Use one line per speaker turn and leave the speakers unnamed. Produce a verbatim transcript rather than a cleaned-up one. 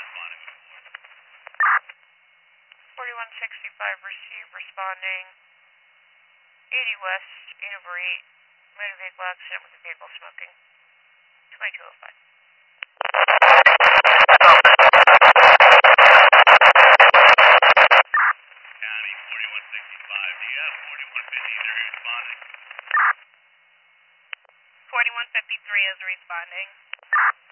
forty-one sixty-five received, responding. eighty west, eight over eight. Motor vehicle accident with a vehicle smoking. twenty-two oh five.
County forty-one sixty-five, do you have forty-one fifty-three responding?
forty-one fifty-three is responding.